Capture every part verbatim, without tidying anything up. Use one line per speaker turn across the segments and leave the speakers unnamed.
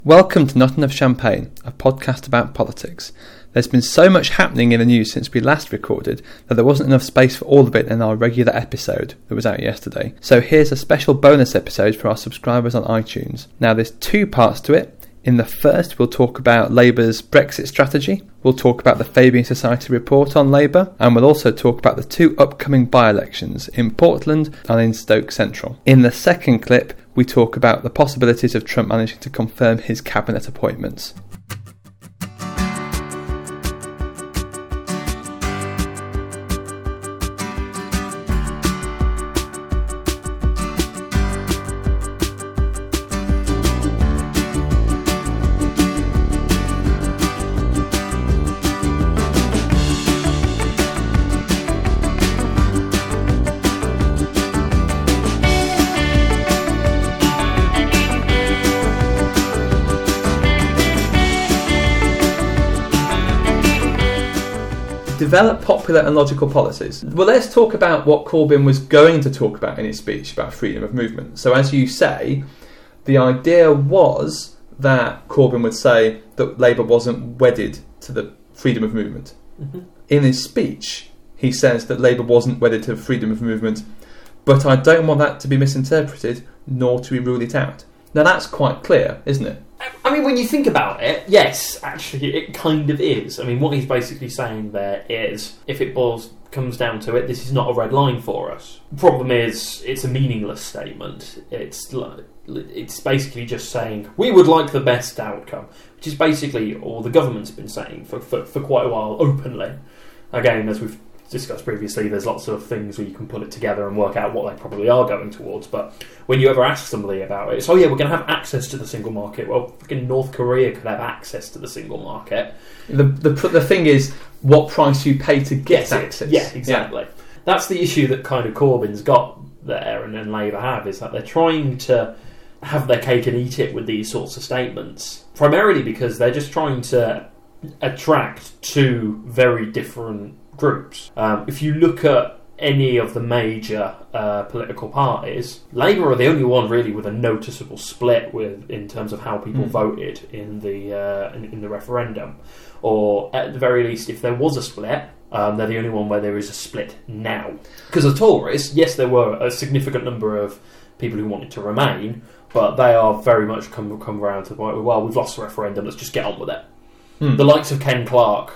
Welcome to Not Enough Champagne, a podcast about politics. There's been so much happening in the news since we last recorded that there wasn't enough space for all of it in our regular episode that was out yesterday. So here's a special bonus episode for our subscribers on iTunes. Now there's two parts to it. In the first, we'll talk about Labour's Brexit strategy, we'll talk about the Fabian Society report on Labour, and we'll also talk about the two upcoming by-elections in Portland and in Stoke Central. In the second clip, we talk about the possibilities of Trump managing to confirm his cabinet appointments. Develop popular and logical policies. Well, let's talk about what Corbyn was going to talk about in his speech about freedom of movement. So as you say, the idea was that Corbyn would say that Labour wasn't wedded to the freedom of movement. Mm-hmm. In his speech, he says that Labour wasn't wedded to freedom of movement, but I don't want that to be misinterpreted, nor to be ruled it out. Now that's quite clear, isn't it?
I mean, when you think about it, yes, actually, it kind of is. I mean, what he's basically saying there is, if it boils, comes down to it, this is not a red line for us. The problem is, it's a meaningless statement. It's it's basically just saying, we would like the best outcome, which is basically all the government's been saying for, for, for quite a while, openly. Again, as we've discussed previously, there's lots of things where you can put it together and work out what they probably are going towards, but when you ever ask somebody about it, it's, oh yeah, we're going to have access to the single market. Well, freaking North Korea could have access to the single market.
The the, the thing is, what price you pay to get
yes,
access.
Yeah, exactly. Yeah. That's the issue that kind of Corbyn's got there, and then Labour have, is that they're trying to have their cake and eat it with these sorts of statements, primarily because they're just trying to attract two very different groups. Um, if you look at any of the major uh, political parties, Labour are the only one really with a noticeable split with in terms of how people mm. voted in the uh, in, in the referendum, or at the very least, if there was a split, um, they're the only one where there is a split now. Because the Tories, yes, there were a significant number of people who wanted to remain, but they are very much come come around to the point where, well, we've lost the referendum, let's just get on with it. Mm. The likes of Ken Clarke,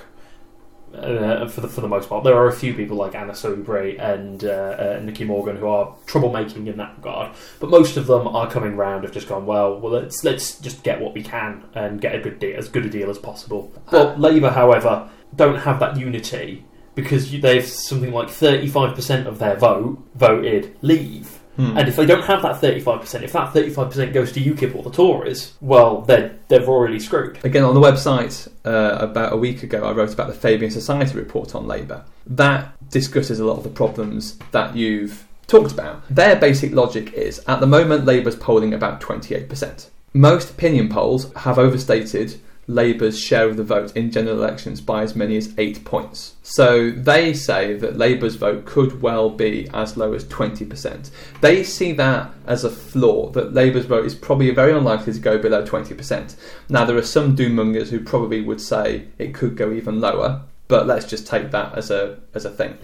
Uh, for the for the most part, there are a few people like Anna Soubry and uh, uh, Nicky Morgan who are troublemaking in that regard, but most of them are coming round, have just gone, well, well, let's let's just get what we can and get a good deal, as good a deal as possible. Well, uh, Labour, however, don't have that unity because they've something like thirty-five percent of their vote voted leave. Hmm. And if they don't have that thirty-five percent, if that thirty-five percent goes to UKIP or the Tories, well, they're, they're already screwed.
Again, on the website, uh, about a week ago, I wrote about the Fabian Society report on Labour. That discusses a lot of the problems that you've talked about. Their basic logic is, at the moment, Labour's polling about twenty-eight percent. Most opinion polls have overstated Labour's share of the vote in general elections by as many as eight points. So they say that Labour's vote could well be as low as twenty percent. They see that as a flaw, that Labour's vote is probably very unlikely to go below twenty percent. Now, there are some doommongers who probably would say it could go even lower, but let's just take that as a as a thing.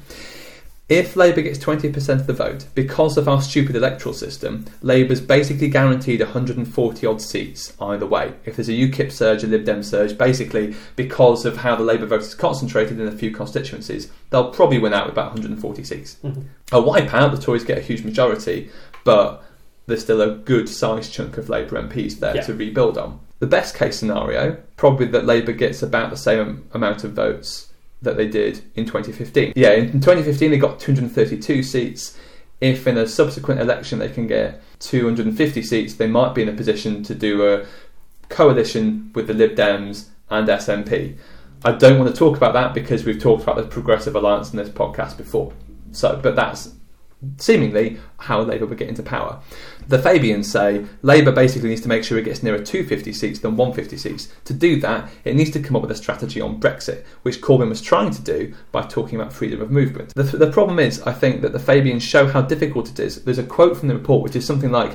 If Labour gets twenty percent of the vote, because of our stupid electoral system, Labour's basically guaranteed one hundred forty odd seats either way. If there's a UKIP surge, a Lib Dem surge, basically because of how the Labour vote is concentrated in a few constituencies, they'll probably win out with about one hundred forty seats. Mm-hmm. A wipeout, the Tories get a huge majority, but there's still a good sized chunk of Labour M Ps there yeah. to rebuild on. The best case scenario, probably that Labour gets about the same amount of votes that they did in twenty fifteen. Yeah, in twenty fifteen they got two hundred thirty-two seats. If in a subsequent election they can get two hundred fifty seats, they might be in a position to do a coalition with the Lib Dems and S N P. I don't want to talk about that because we've talked about the Progressive Alliance in this podcast before. So, but that's seemingly how Labour would get into power. The Fabians say Labour basically needs to make sure it gets nearer two hundred fifty seats than one hundred fifty seats. To do that, it needs to come up with a strategy on Brexit, which Corbyn was trying to do by talking about freedom of movement. The, the problem is, I think, that the Fabians show how difficult it is. There's a quote from the report which is something like,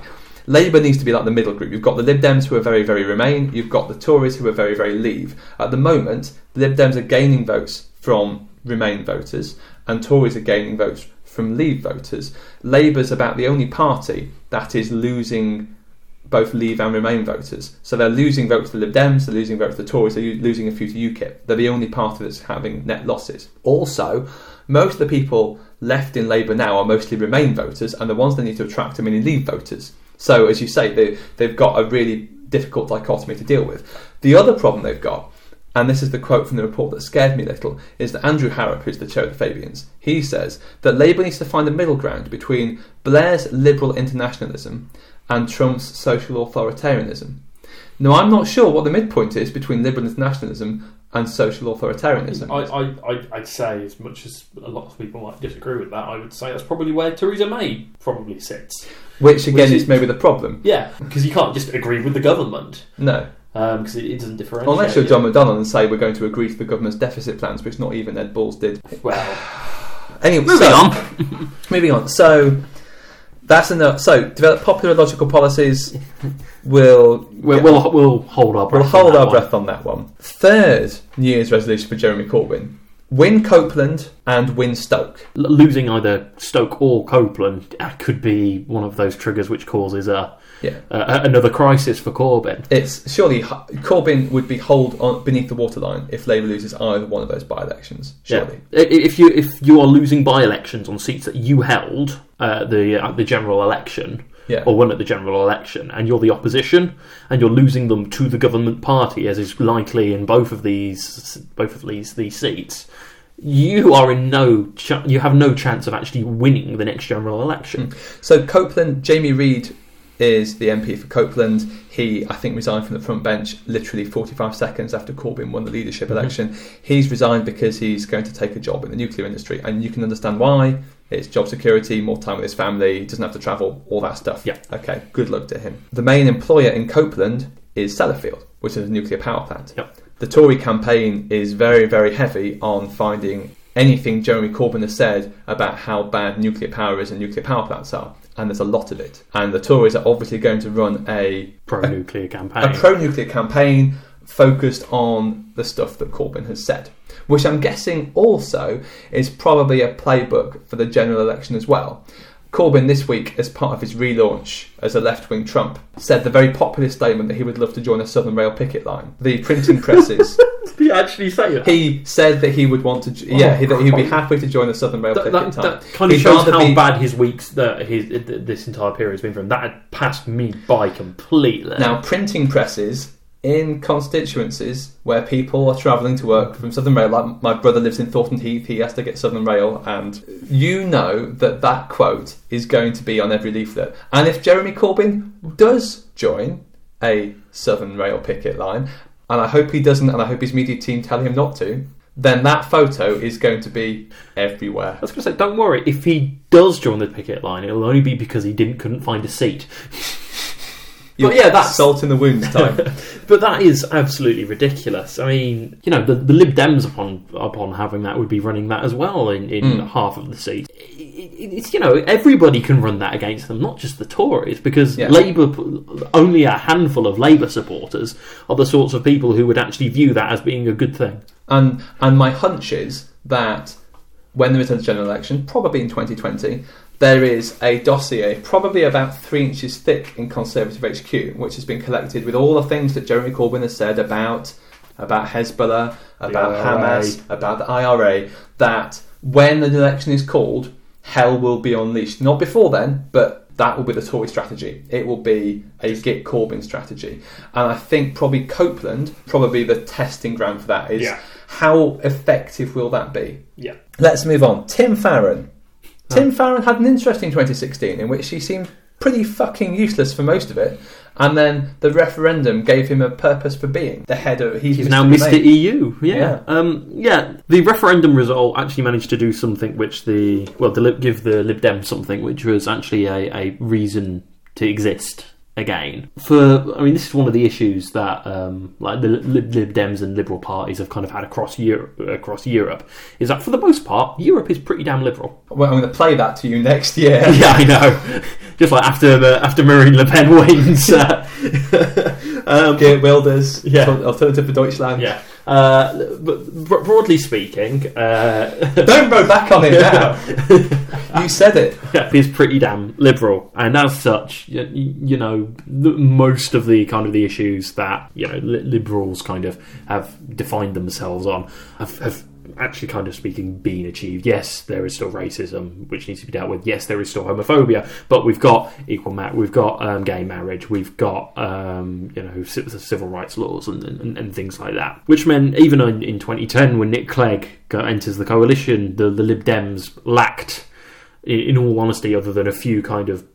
Labour needs to be like the middle group. You've got the Lib Dems who are very, very Remain. You've got the Tories who are very, very Leave. At the moment, the Lib Dems are gaining votes from Remain voters, and Tories are gaining votes from Leave voters. Labour's about the only party that is losing both Leave and Remain voters. So they're losing votes to the Lib Dems, they're losing votes to the Tories, they're losing a few to UKIP. They're the only party that's having net losses. Also, most of the people left in Labour now are mostly Remain voters, and the ones they need to attract are many Leave voters. So, as you say, they, they've got a really difficult dichotomy to deal with. The other problem they've got, and this is the quote from the report that scared me a little, is that Andrew Harrop, who's the chair of the Fabians, he says that Labour needs to find a middle ground between Blair's liberal internationalism and Trump's social authoritarianism. Now, I'm not sure what the midpoint is between liberal internationalism and social authoritarianism.
I, I, I'd say, as much as a lot of people might disagree with that, I would say that's probably where Theresa May probably sits.
Which, again,
Which is,
is maybe the problem.
Yeah, because you can't just agree with the government.
No.
Because um, it, it doesn't differentiate.
Unless you're John McDonnell and say we're going to agree to the government's deficit plans, which not even Ed Balls did.
Well,
anyway,
moving
so,
on.
moving on. So that's enough. So develop popular logical policies. We'll
we'll, we'll we'll hold our breath.
We'll hold
on
our
one.
breath on that one. Third New Year's resolution for Jeremy Corbyn: win Copeland and win Stoke.
L- losing either Stoke or Copeland uh, could be one of those triggers which causes a.
Yeah.
Uh, another crisis for Corbyn.
It's surely Corbyn would be hauled on beneath the waterline if Labour loses either one of those by-elections. Surely,
yeah. If you if you are losing by-elections on seats that you held uh, the uh, the general election,
yeah.
or won at the general election, and you're the opposition, and you're losing them to the government party, as is likely in both of these both of these these seats, you are in no ch- you have no chance of actually winning the next general election.
Mm. So Copeland, Jamie Reid is the M P for Copeland. He, I think, resigned from the front bench literally forty-five seconds after Corbyn won the leadership
Mm-hmm.
election. He's resigned because he's going to take a job in the nuclear industry, and you can understand why. It's job security, more time with his family, he doesn't have to travel, all that stuff.
Yeah.
Okay, good luck to him. The main employer in Copeland is Sellafield, which is a nuclear power plant.
Yep.
The Tory campaign is very, very heavy on finding anything Jeremy Corbyn has said about how bad nuclear power is and nuclear power plants are. And there's a lot of it. And the Tories are obviously going to run a
pro-nuclear
a,
campaign.
A pro-nuclear campaign focused on the stuff that Corbyn has said, which I'm guessing also is probably a playbook for the general election as well. Corbyn this week, as part of his relaunch as a left-wing Trump, said the very popular statement that he would love to join a Southern Rail picket line. The printing presses.
Did he actually say that?
He said that he would want to. Yeah,
oh,
he, that he'd be happy to join the Southern Rail
that,
picket
that,
line.
that kind of
He'd
shows
rather
how
be-
bad his weeks, that his this entire period has been for him. That had passed me by completely.
Now, printing presses in constituencies where people are travelling to work from Southern Rail, like my brother lives in Thornton Heath, he has to get Southern Rail, and you know that that quote is going to be on every leaflet. And if Jeremy Corbyn does join a Southern Rail picket line, and I hope he doesn't, and I hope his media team tell him not to, then that photo is going to be everywhere.
I was going to say, don't worry, if he does join the picket line, it'll only be because he didn't couldn't find a seat.
But yeah, that's salt in the wounds time.
But that is absolutely ridiculous. I mean, you know, the, the Lib Dems upon upon having that would be running that as well in, in
Mm.
half of the seats. It, it, it's, you know, everybody can run that against them, not just the Tories, because
Yeah.
Labour, only a handful of Labour supporters are the sorts of people who would actually view that as being a good thing.
And and my hunch is that when there is a general election, probably in twenty twenty, there is a dossier, probably about three inches thick in Conservative H Q, which has been collected with all the things that Jeremy Corbyn has said about about Hezbollah, about
I R A.
Hamas, about the I R A, that when an election is called, hell will be unleashed. Not before then, but that will be the Tory strategy. It will be a Git Corbyn strategy. And I think probably Copeland, probably the testing ground for that is
Yeah.
how effective will that be?
Yeah.
Let's move on. Tim Farron. Tim Farron had an interesting twenty sixteen in which he seemed pretty fucking useless for most of it, and then the referendum gave him a purpose for being the head of. He's,
He's
Mister
now Mister
Remain.
E U. Yeah.
Yeah.
Um, yeah. The referendum result actually managed to do something which the well, the, give the Lib Dems something which was actually a, a reason to exist again. For I mean, this is one of the issues that um, like the Lib, Lib Dems and Liberal parties have kind of had across Europe. Across Europe, is that for the most part, Europe is pretty damn liberal.
Well, I'm going to play that to you next year.
Yeah, I know. Just like after the, after Marine Le Pen wins, uh,
um, Geert Wilders,
yeah.
Alternative for Deutschland.
Yeah. Uh, but broadly speaking, uh,
don't row back on it now. You said it.
Yeah, he's pretty damn liberal, and as such, you, you know, the, most of the kind of the issues that you know li- liberals kind of have defined themselves on have, have actually kind of speaking been achieved. Yes, there is still racism which needs to be dealt with. Yes, there is still homophobia, but we've got equal ma- we've got um, gay marriage, we've got um, you know civil rights laws and, and, and things like that. Which meant even in, in twenty ten when Nick Clegg enters the coalition, the, the Lib Dems lacked, in, in all honesty, other than a few kind of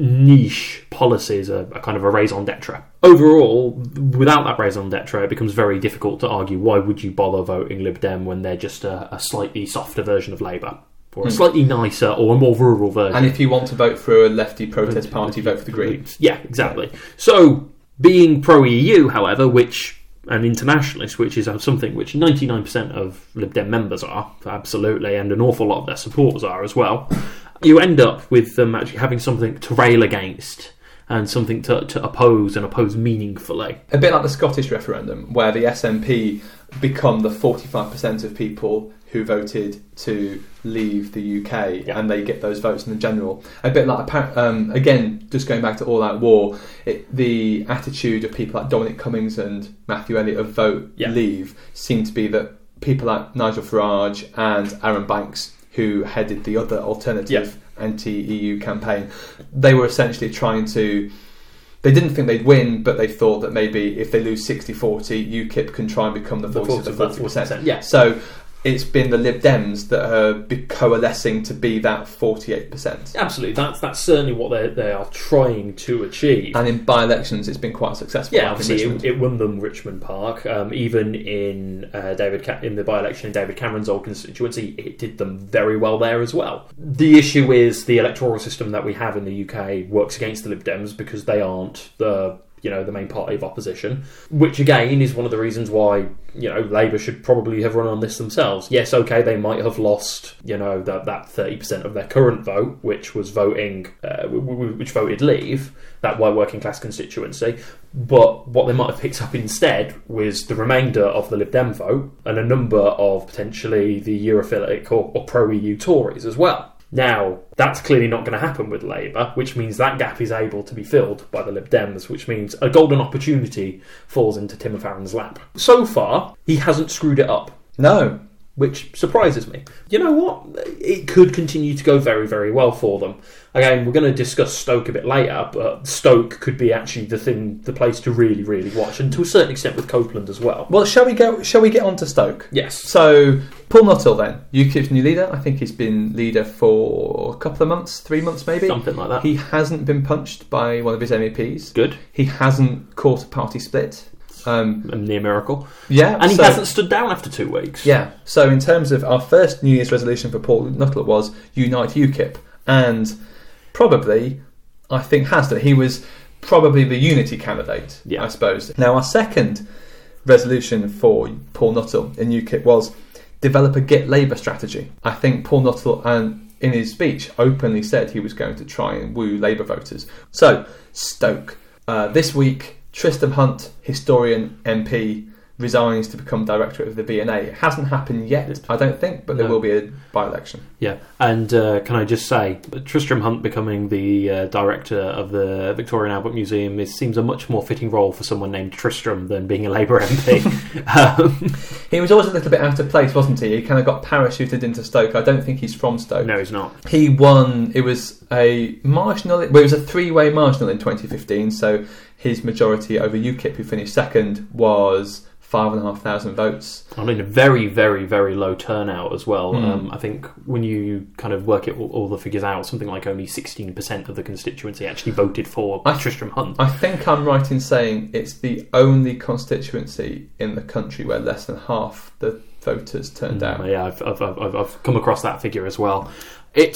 niche policies, a, a kind of a raison d'etre. Overall, without that raison d'etre, it becomes very difficult to argue why would you bother voting Lib Dem when they're just a, a slightly softer version of Labour, or a
Hmm.
slightly nicer or a more rural version.
And if you want to vote for a lefty protest party, vote for the Greens.
Yeah, exactly. So, being pro-E U, however, which an internationalist, which is something which ninety-nine percent of Lib Dem members are, absolutely, and an awful lot of their supporters are as well, you end up with them actually having something to rail against and something to, to oppose and oppose meaningfully.
A bit like the Scottish referendum, where the S N P become the forty-five percent of people who voted to leave the U K,
Yeah.
and they get those votes in the general. A bit like, um, again, just going back to All Out War, it, the attitude of people like Dominic Cummings and Matthew Elliott of Vote
Yeah.
Leave seemed to be that people like Nigel Farage and Aaron Banks, who headed the other alternative anti-E U campaign, they were essentially trying to... They didn't think they'd win, but they thought that maybe if they lose sixty forty, UKIP can try and become the voice of the forty percent.
Yeah.
So it's been the Lib Dems that are be coalescing to be that forty-eight percent.
Absolutely, that's that's certainly what they they are trying to achieve.
And in by-elections, it's been quite successful.
Yeah,
like in
obviously
Richmond.
it, it won them Richmond Park. Um, even in uh, David Ca- in the by-election in David Cameron's old constituency, it did them very well there as well. The issue is the electoral system that we have in the U K works against the Lib Dems because they aren't the you know the main party of opposition, which again is one of the reasons why you know Labour should probably have run on this themselves. Yes, okay, they might have lost you know that that thirty percent of their current vote, which was voting, uh, w- w- which voted Leave, that white working class constituency. But what they might have picked up instead was the remainder of the Lib Dem vote and a number of potentially the Europhilic or, or pro-E U Tories as well. Now, that's clearly not going to happen with Labour, which means that gap is able to be filled by the Lib Dems, which means a golden opportunity falls into Tim Farron's lap. So far, he hasn't screwed it up,
No.
which surprises me. You know what? It could continue to go very, very well for them. Again, we're going to discuss Stoke a bit later, but Stoke could be actually the thing, the place to really, really watch, and to a certain extent with Copeland as well.
Well, shall we go? Shall we get on to Stoke?
Yes.
So, Paul Nuttall then, UKIP's new leader. I think he's been leader for a couple of months, three months maybe.
Something like that.
He hasn't been punched by one of his M E Ps.
Good.
He hasn't caught a party split. Um,
A near miracle.
yeah,
And he
so-
hasn't stood down after two weeks.
Yeah. So, in terms of our first New Year's resolution for Paul Nuttall was unite UKIP, and probably, I think, has done. He was probably the unity candidate,
Yeah.
I suppose. Now, our second resolution for Paul Nuttall in UKIP was develop a Get Labour strategy. I think Paul Nuttall, and in his speech, openly said he was going to try and woo Labour voters. So, Stoke. Uh, this week, Tristram Hunt, historian, M P, resigns to become director of the B N A. It hasn't happened yet, I don't think, but there
No.
will be a by-election.
Yeah, and uh, can I just say, Tristram Hunt becoming the uh, director of the Victoria and Albert Museum is, seems a much more fitting role for someone named Tristram than being a Labour M P. um,
He was always a little bit out of place, wasn't he? He kind of got parachuted into Stoke. I don't think he's from Stoke.
no, he's not.
He won, it was a marginal, well, it was a three-way marginal in twenty fifteen, so his majority over UKIP, who finished second, was five and a half thousand votes.
I mean, a very, very, very low turnout as well.
Mm.
Um, I think when you kind of work it all, all the figures out, something like only sixteen percent of the constituency actually voted for
I-
Tristram Hunt.
I think I'm right in saying it's the only constituency in the country where less than half the voters turned out.
Mm, yeah, I've, I've, I've, I've come across that figure as well. It's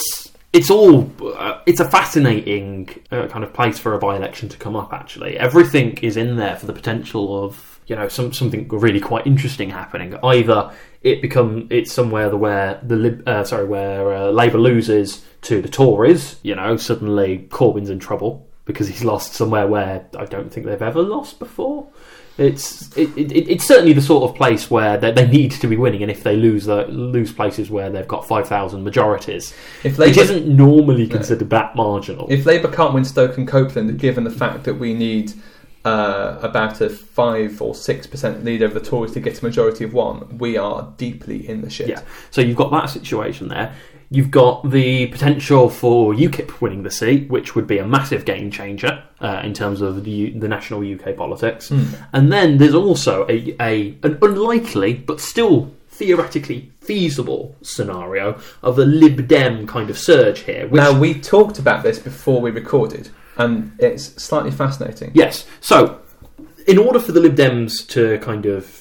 it's all uh, it's a fascinating uh, kind of place for a by-election to come up. Actually, everything is in there for the potential of, you know, some something really quite interesting happening. Either it become it's somewhere where the Lib, uh, sorry where uh, Labour loses to the Tories. You know, suddenly Corbyn's in trouble because he's lost somewhere where I don't think they've ever lost before. It's it, it, it's certainly the sort of place where they, they need to be winning, and if they lose the, lose places where they've got five thousand majorities,
if Labour,
which isn't normally considered no. that marginal.
If Labour can't win Stoke and Copeland, given the fact that we need uh, about a five or six percent lead over the Tories to get a majority of one, we are deeply in the shit.
Yeah. So you've got that situation there. You've got the potential for UKIP winning the seat, which would be a massive game changer uh, in terms of the, U- the national U K politics. Mm. And then there's also a, a an unlikely but still theoretically feasible scenario of a Lib Dem kind of surge here. Which,
now, we talked about this before we recorded, and it's slightly fascinating.
Yes. So, in order for the Lib Dems to kind of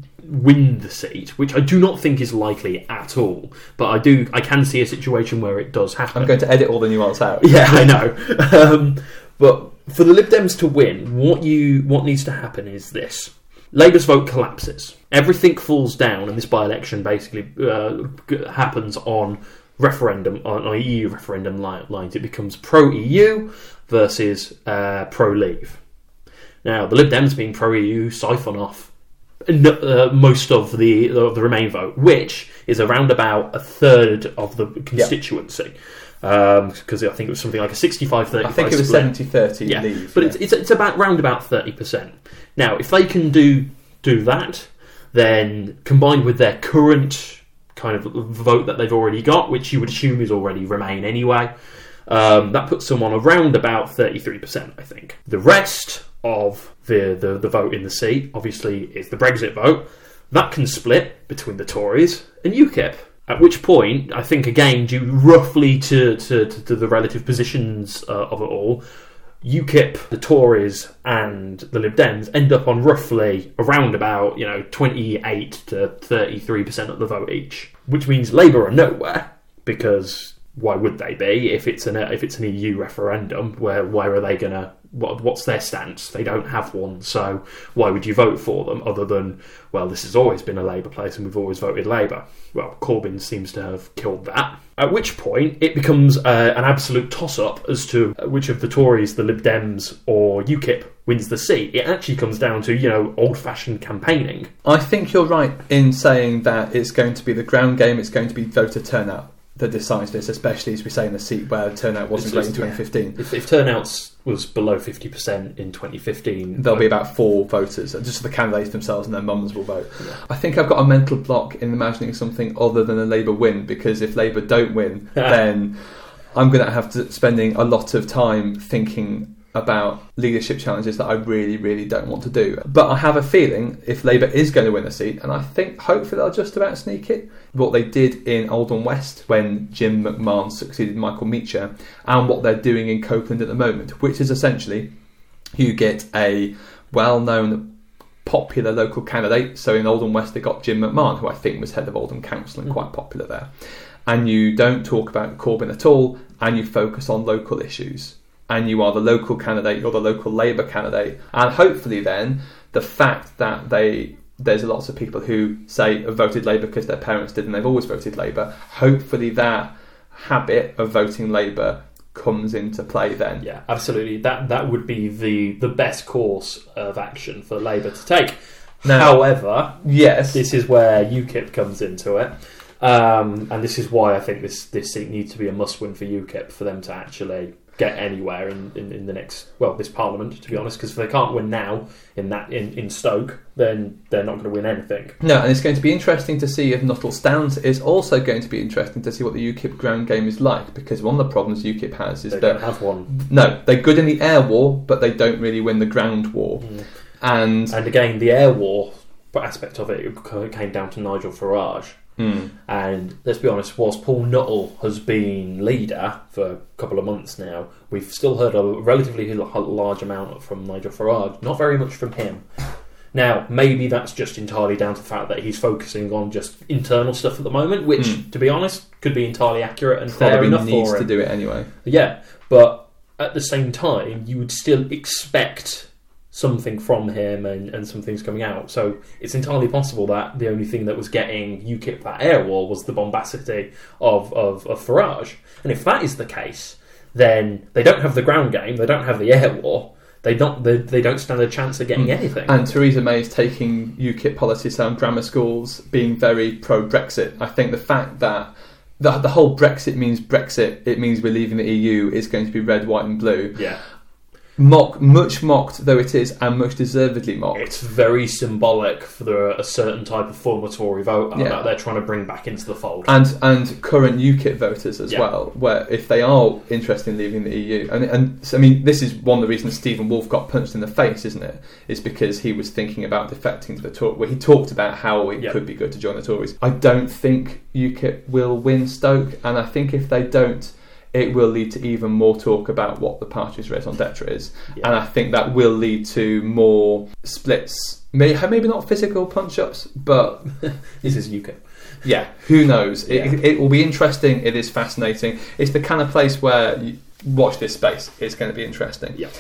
win the seat, which I do not think is likely at all, but I do, I can see a situation where it does happen.
I'm going to edit all the nuance out.
Yeah, I know. Um, but for the Lib Dems to win, what you what needs to happen is this: Labour's vote collapses, everything falls down, and this by-election basically uh, happens on referendum on, on E U referendum lines. It becomes pro-E U versus uh, pro-Leave. Now, the Lib Dems, being pro-E U, siphon off Uh, most of the of the Remain vote, which is around about a third of the constituency, because yeah. um, I think it was something like a sixty-five thirty-five
I think it was seventy thirty
yeah.
Leave.
But
yeah.
it's, it's it's about round about thirty percent. Now, if they can do do that, then combined with their current kind of vote that they've already got, which you would assume is already Remain anyway, um, that puts them on around about thirty-three percent, I think. The rest of the, the, the vote in the seat, obviously, is the Brexit vote. That can split between the Tories and UKIP. At which point, I think, again, due roughly to, to, to, to the relative positions uh, of it all, UKIP, the Tories, and the Lib Dems end up on roughly around about, you know, twenty-eight to thirty-three percent of the vote each. Which means Labour are nowhere, because why would they be if it's an if it's an E U referendum? Where where are they gonna? What, what's their stance? They don't have one, so why would you vote for them other than, well, this has always been a Labour place and we've always voted Labour? Well, Corbyn seems to have killed that. At which point it becomes uh, an absolute toss-up as to which of the Tories, the Lib Dems or UKIP wins the seat. It actually comes down to, you know, old-fashioned campaigning.
I think you're right in saying that it's going to be the ground game, it's going to be voter turnout that decides this, especially as we say in a seat where turnout wasn't great in twenty fifteen.
If, if turnouts was below fifty percent in twenty fifteen,
there'll be about four voters, just the candidates themselves, and their mums will vote. Yeah. I think I've got a mental block in imagining something other than a Labour win, because if Labour don't win, then I'm going to have to spending a lot of time thinking about leadership challenges that I really, really don't want to do. But I have a feeling if Labour is going to win a seat, and I think hopefully they'll just about sneak it, what they did in Oldham West when Jim McMahon succeeded Michael Meacher, and what they're doing in Copeland at the moment, which is essentially you get a well-known popular local candidate. So in Oldham West they got Jim McMahon, who I think was head of Oldham Council and quite popular there. And you don't talk about Corbyn at all, and you focus on local issues. And you are the local candidate, you're the local Labour candidate. And hopefully then, the fact that they there's lots of people who say have voted Labour because their parents did and they've always voted Labour, hopefully that habit of voting Labour comes into play then.
Yeah, absolutely. That that would be the, the best course of action for Labour to take. Now, However,
yes,
this is where UKIP comes into it. Um, and this is why I think this, this seat needs to be a must-win for UKIP for them to actually get anywhere in, in, in the next, well, this Parliament, to be honest, because if they can't win now in that in, in Stoke, then they're not going to win anything.
No, and it's going to be interesting to see if Nuttall stands. It's also going to be interesting to see what the UKIP ground game is like, because one of the problems UKIP has is
they
that...
They don't have one.
No, they're good in the air war, but they don't really win the ground war. Mm. And
and again, the air war aspect of it, it came down to Nigel Farage. Mm. And let's be honest, whilst Paul Nuttall has been leader for a couple of months now, we've still heard a relatively large amount from Nigel Farage, not very much from him. Now, maybe that's just entirely down to the fact that he's focusing on just internal stuff at the moment, which, mm. to be honest, could be entirely accurate and
Probably
fair enough
needs
for him.
to do it anyway.
Yeah, but at the same time, you would still expect something from him and, and some things coming out. So it's entirely possible that the only thing that was getting UKIP that air war was the bombacity of, of, of Farage. And if that is the case, then they don't have the ground game, they don't have the air war, they don't they, they don't stand a chance of getting mm. anything.
And Theresa May is taking UKIP policies down grammar schools, being very pro-Brexit. I think the fact that the, the whole Brexit means Brexit, it means we're leaving the E U, is going to be red, white and blue.
Yeah.
Mock, much mocked though it is, and much deservedly mocked.
It's very symbolic for the, a certain type of former Tory voter yeah. that they're trying to bring back into the fold.
And and current UKIP voters as
yeah.
well, where if they are interested in leaving the E U, and, and I mean, this is one of the reasons Stephen Wolfe got punched in the face, isn't it? Is because he was thinking about defecting to the Tories, where he talked about how it yeah. could be good to join the Tories. I don't think UKIP will win Stoke, and I think if they don't, it will lead to even more talk about what the party's raison d'etre is. Yeah. And I think that will lead to more splits. Maybe, maybe not physical punch-ups, but...
this is UKIP.
Yeah, who knows?
Yeah.
It, it will be interesting. It is fascinating. It's the kind of place where you watch this space. It's going to be interesting.
Yeah.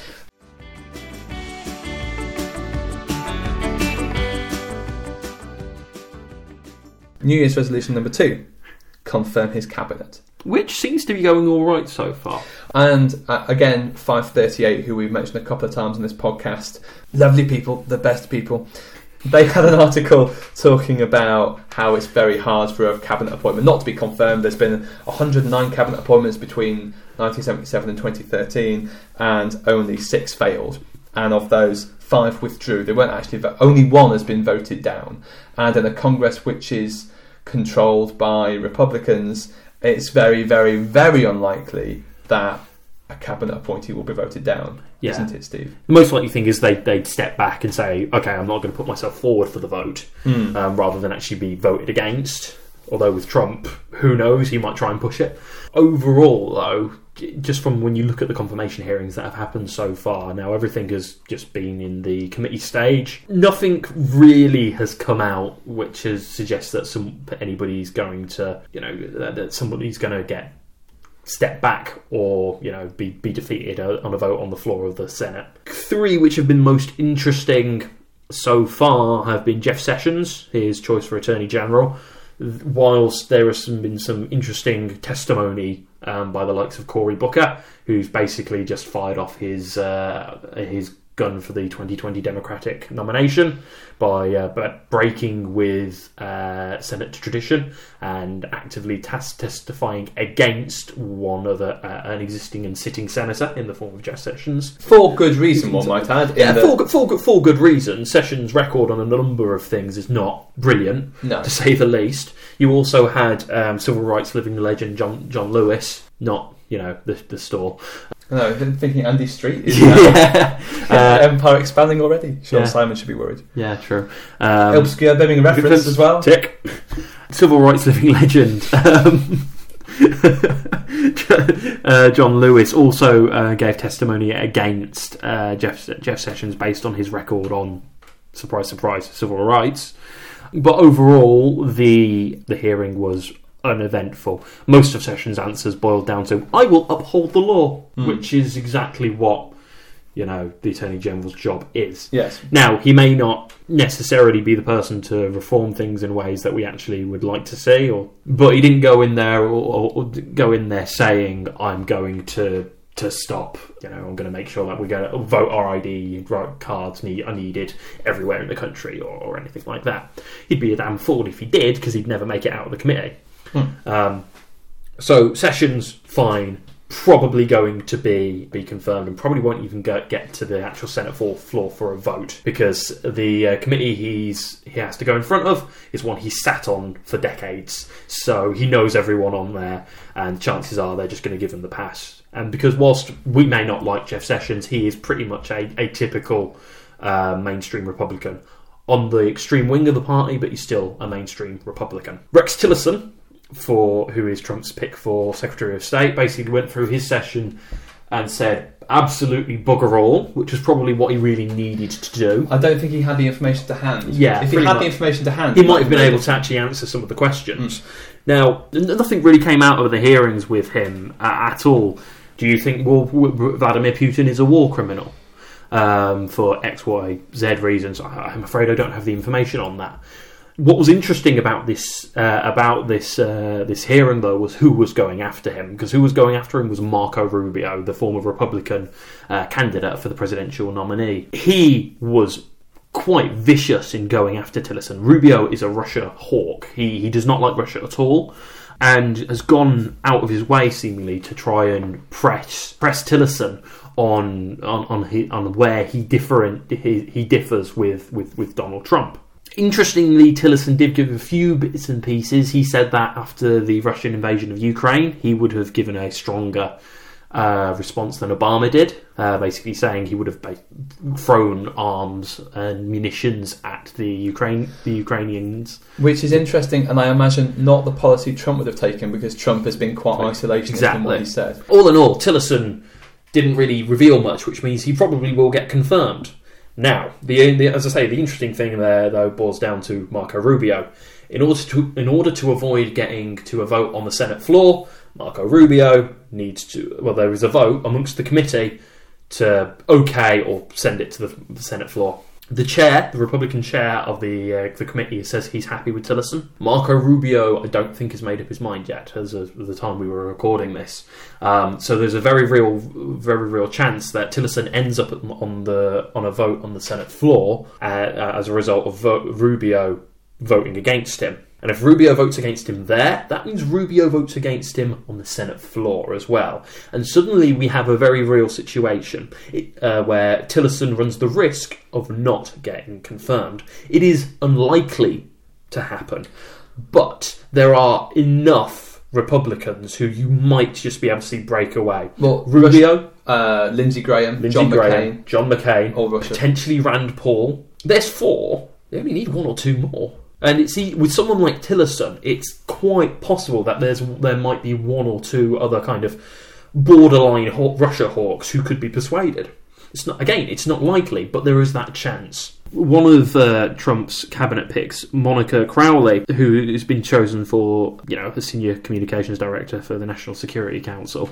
New Year's resolution number two. Confirm his cabinet.
Which seems to be going all right so far.
And uh, again, five thirty-eight, who we've mentioned a couple of times on this podcast, lovely people, the best people. They had an article talking about how it's very hard for a cabinet appointment not to be confirmed. There's been one hundred nine cabinet appointments between nineteen seventy-seven and twenty thirteen, and only six failed. And of those, five withdrew. They weren't actually vo- only one has been voted down. And in a Congress which is controlled by Republicans, it's very, very, very unlikely that a cabinet appointee will be voted down, yeah. isn't it, Steve?
The most likely thing is they, they'd step back and say, OK, I'm not going to put myself forward for the vote, mm. um, rather than actually be voted against. Although with Trump, who knows, he might try and push it. Overall, though, just from when you look at the confirmation hearings that have happened so far, now everything has just been in the committee stage. Nothing really has come out which has suggests that some anybody's going to, you know, that, that somebody's going to get step back or, you know, be, be defeated on a vote on the floor of the Senate. Three which have been most interesting so far have been Jeff Sessions, his choice for Attorney General. Whilst there has been some interesting testimony um, by the likes of Cory Booker, who's basically just fired off his uh, his gun for the twenty twenty Democratic nomination by uh, breaking with uh, Senate tradition and actively tas- testifying against one of a, uh, an existing and sitting senator in the form of Jeff Sessions.
For good reason, one might add.
Yeah,
the...
for, for, for good reason. Sessions' record on a number of things is not brilliant,
no.
to say the least. You also had um, civil rights living legend John John Lewis, not, you know, the, the store.
No, I'm thinking Andy Street. Is yeah. uh, Empire expanding already. Sean yeah. Simon should be worried.
Yeah, true. Um,
Obscure Birmingham reference as well.
Tick. Civil rights living legend. Um, uh, John Lewis also uh, gave testimony against uh, Jeff, Jeff Sessions based on his record on, surprise, surprise, civil rights. But overall, the the hearing was uneventful. Most of Sessions' answers boiled down to, I will uphold the law, mm. which is exactly what, you know, the Attorney General's job is.
Yes.
Now, he may not necessarily be the person to reform things in ways that we actually would like to see, or but he didn't go in there or, or, or go in there saying, I'm going to to stop, you know, I'm going to make sure that we're going to vote R I D cards need, are needed everywhere in the country or, or anything like that. He'd be a damn fool if he did, because he'd never make it out of the committee. Hmm. Um, so Sessions, fine, probably going to be be confirmed, and probably won't even go, get to the actual Senate floor, floor for a vote, because the uh, committee he's he has to go in front of is one he's sat on for decades, so he knows everyone on there, and chances are they're just going to give him the pass. And because whilst we may not like Jeff Sessions, he is pretty much a, a typical uh, mainstream Republican on the extreme wing of the party, but he's still a mainstream Republican. Rex Tillerson, for who is Trump's pick for Secretary of State, basically went through his session and said absolutely bugger all, which was probably what he really needed to do.
I don't think he had the information to hand.
Yeah,
if he
pretty
had
much.
the information to hand,
He might have been able to actually answer some of the questions.
Mm.
Now, n- nothing really came out of the hearings with him uh, at all. Do you think, well, w- w- Vladimir Putin is a war criminal um, for X, Y, Z reasons? I- I'm afraid I don't have the information on that. What was interesting about this uh, about this uh, this hearing, though, was who was going after him. Because who was going after him was Marco Rubio, the former Republican uh, candidate for the presidential nominee. He was quite vicious in going after Tillerson. Rubio is a Russia hawk. He he does not like Russia at all, and has gone out of his way seemingly to try and press press Tillerson on on on, his, on where he different he, he differs with, with, with Donald Trump. Interestingly, Tillerson did give a few bits and pieces. He said that after the Russian invasion of Ukraine, he would have given a stronger uh, response than Obama did, uh, basically saying he would have ba- thrown arms and munitions at the Ukraine, the Ukrainians.
Which is interesting, and I imagine not the policy Trump would have taken, because Trump has been quite isolationist
Exactly.
in what he said.
All in all, Tillerson didn't really reveal much, which means he probably will get confirmed. Now, the, the as I say, the interesting thing there, though, boils down to Marco Rubio. In order to in order to avoid getting to a vote on the Senate floor, Marco Rubio needs to. Well, there is a vote amongst the committee to okay or send it to the, the Senate floor. The chair, the Republican chair of the uh, the committee, says he's happy with Tillerson. Marco Rubio, I don't think has made up his mind yet, as of the time we were recording this. Um, so there's a very real, very real chance that Tillerson ends up on the on a vote on the Senate floor uh, uh, as a result of vo- Rubio voting against him. And if Rubio votes against him there, that means Rubio votes against him on the Senate floor as well. And suddenly we have a very real situation uh, where Tillerson runs the risk of not getting confirmed. It is unlikely to happen, but there are enough Republicans who you might just be able to see break away.
Well,
Rubio,
uh, Lindsey Graham,
Lindsey
John
Graham,
McCain,
John McCain,
or Russia.
potentially Rand Paul. There's four. They only need one or two more. And it's with someone like Tillerson, it's quite possible that there's there might be one or two other kind of borderline haw- Russia hawks who could be persuaded. It's not again, it's not likely, but there is that chance. One of uh, Trump's cabinet picks, Monica Crowley, who has been chosen for, you know, the senior communications director for the National Security Council,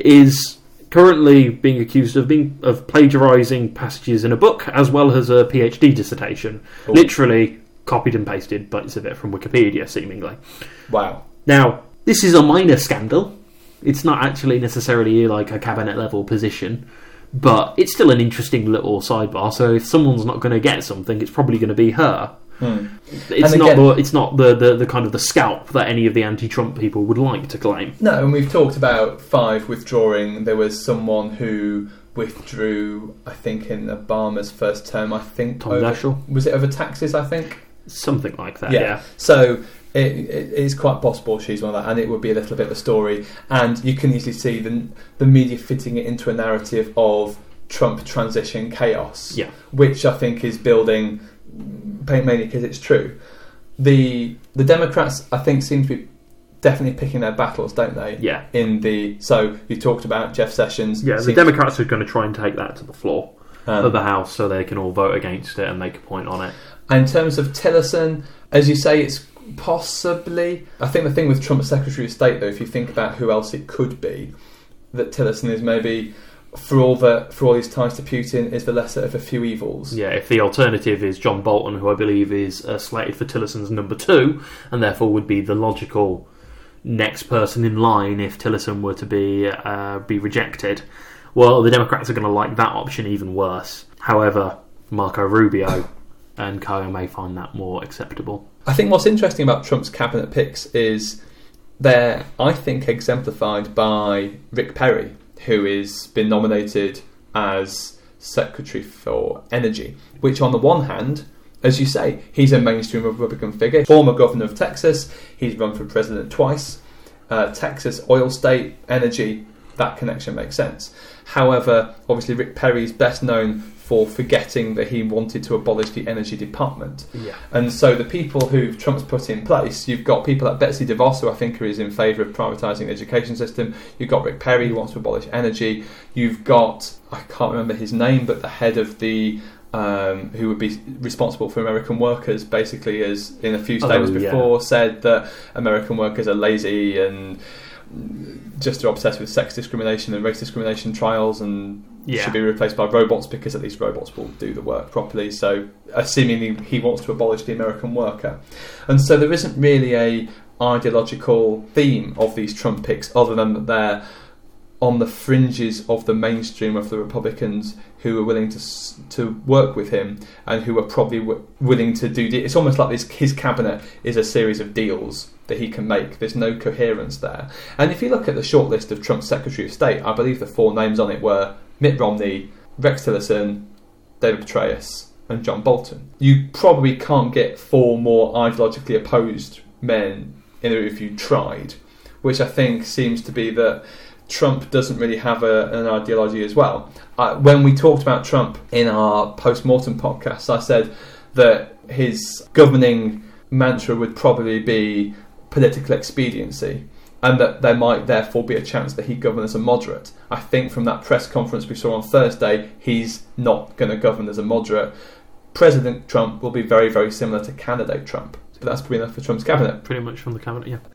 is currently being accused of being of plagiarising passages in a book as well as a PhD dissertation.
Cool.
Literally copied and pasted, but it's a bit from Wikipedia, seemingly.
Wow.
Now, this is a minor scandal. It's not actually necessarily like a cabinet level position, but it's still an interesting little sidebar. So if someone's not going to get something, it's probably going to be her.
Hmm.
It's
And
not
again-
the it's not the, the, the kind of the scalp that any of the anti-Trump people would like to claim.
No, and we've talked about Five withdrawing. There was someone who withdrew, I think, in Obama's first term. I think
Tom
over,
Daschle?
was it over taxes? I think.
Something like that,
Yeah.
yeah.
So it, it is quite possible she's one of that, and it would be a little bit of a story. And you can easily see the the media fitting it into a narrative of Trump transition chaos,
Yeah.
which I think is building, mainly because it's true. The the Democrats, I think, seem to be definitely picking their battles, don't they?
Yeah.
In the so you talked about Jeff Sessions.
Yeah, the
seems-
Democrats are going to try and take that to the floor
um,
of the House so they can all vote against it and make a point on it.
And in terms of Tillerson, as you say, it's possibly... I think the thing with Trump's Secretary of State, though, if you think about who else it could be, that Tillerson is maybe, for all the for all his ties to Putin, is the lesser of a few evils.
Yeah, if the alternative is John Bolton, who I believe is uh, slated for Tillerson's number two, and therefore would be the logical next person in line if Tillerson were to be uh, be rejected, well, the Democrats are going to like that option even worse. However, Marco Rubio and co may find that more acceptable.
I think what's interesting about Trump's cabinet picks is they're, I think, exemplified by Rick Perry, who has been nominated as Secretary for Energy, which on the one hand, as you say, he's a mainstream Republican figure, former governor of Texas, he's run for president twice, uh, Texas oil state, energy, that connection makes sense. However, obviously Rick Perry's best known for forgetting that he wanted to abolish the energy department.
Yeah.
And so the people who Trump's put in place, you've got people like Betsy DeVos, who I think is in favour of privatising the education system. You've got Rick Perry, who wants to abolish energy. You've got, I can't remember his name, but the head of the Um, who would be responsible for American workers, basically, as in a few statements
oh, yeah.
before, said that American workers are lazy and just are obsessed with sex discrimination and race discrimination trials and
yeah.
should be replaced by robots because at least robots will do the work properly. So, assuming he wants to abolish the American worker. And so there isn't really a ideological theme of these Trump picks other than that they're on the fringes of the mainstream of the Republicans who are willing to to work with him and who are probably w- willing to do... De- it's almost like this, his cabinet is a series of deals that he can make. There's no coherence there. And if you look at the short list of Trump's Secretary of State, I believe the four names on it were Mitt Romney, Rex Tillerson, David Petraeus and John Bolton. You probably can't get four more ideologically opposed men in it if you tried, which I think seems to be that Trump doesn't really have a, an ideology as well. Uh, when we talked about Trump in our post-mortem podcast, I said that his governing mantra would probably be political expediency, and that there might therefore be a chance that he'd govern as a moderate. I think from that press conference we saw on Thursday, he's not going to govern as a moderate. President Trump will be very, very similar to candidate Trump. But that's probably enough for Trump's cabinet.
Pretty much from the cabinet, yeah.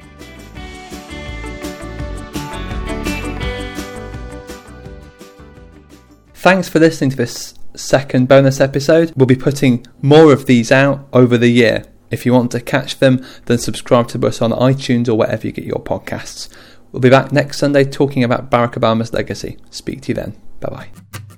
Thanks for listening to this second bonus episode. We'll be putting more of these out over the year. If you want to catch them, then subscribe to us on iTunes or wherever you get your podcasts. We'll be back next Sunday talking about Barack Obama's legacy. Speak to you then. Bye-bye.